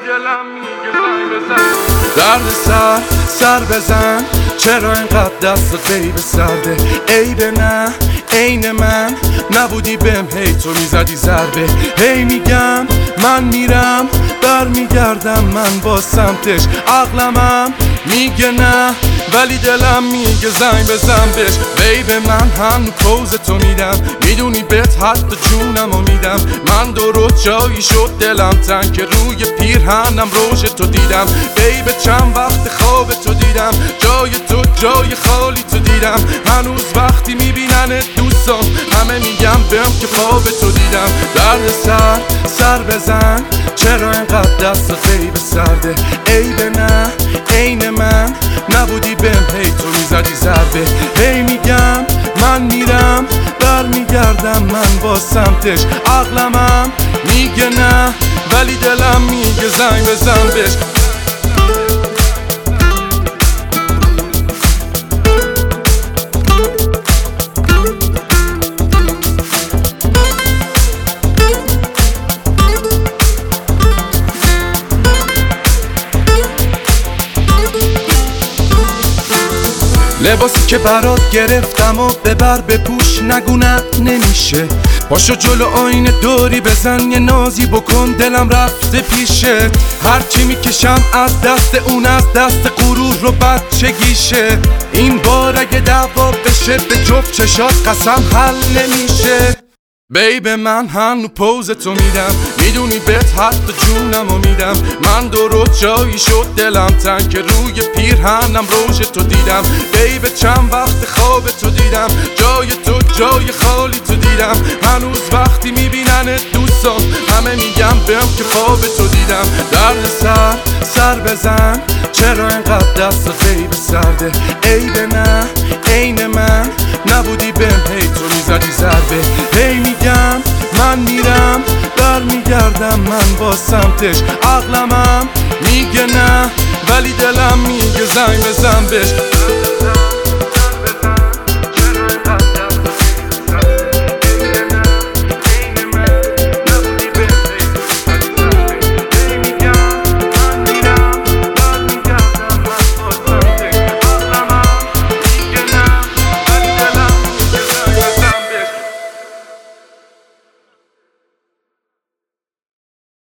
دلم میگه زنگ بزن. درد سر بزن، چرا اینقدر دستت بیب سرده؟ عیبه نه عین من نبودی بهم، هی تو میزدی ضربه. هی میگم من میرم برمیگردم، من با سمتش عقلمم میگه نه، ولی دلم میگه زنگ بزن بهش. بیب من هنو پوز تو میدم، میدونی بهت حتی جونمو میدم. من درست جایی شد دلم تنگ که روی پیرهنم روش تو دیدم. بیب چند وقت خواب تو دیدم، جای تو جای خالی تو دیدم. هنوز وقتی میبیننت دوستان همه میگم بهم که خواب تو دیدم. درد سر بزن، چرا اینقدر دستت بیب سرده؟ عیبه نه عین من نبودی بهم، هی تو میزدی ضربه. هی میگم من میرم برمیگردم، من با سمتش عقلمم میگه نه، ولی دلم میگه زنگ بزن بهش. لباسی که برات گرفتم و ببر بپوش، نگو نه نمیشه. پاشو جلو آینه دوری بزن، یه نازی بکن دلم رفته پیشه. هرچی میکشم از دست اون از دست غرور رو بچگیشه. این بار اگه دعوا بشه به جفت چشات قسم حل نمیشه. بیب من هنو پوز تو میدم، میدونی بهت حتی جونمو میدم. من درست جایی شد دلم تنگ که روی پیرهنم روش تو دیدم. بیب چند وقت خواب تو دیدم، جای تو جای خالی تو دیدم. هنوز وقتی میبیننت دوستان همه میگم بهم که خواب تو دیدم. درد سر بزن، چرا اینقدر دستت بیب سرده؟ عیبه نه عین من نبودی بهم، هی تو میزدی ضربه. هی میگم من میرم برمیگردم، من با سمتش عقلمم میگه نه، ولی دلم میگه زنگ بزن بهش.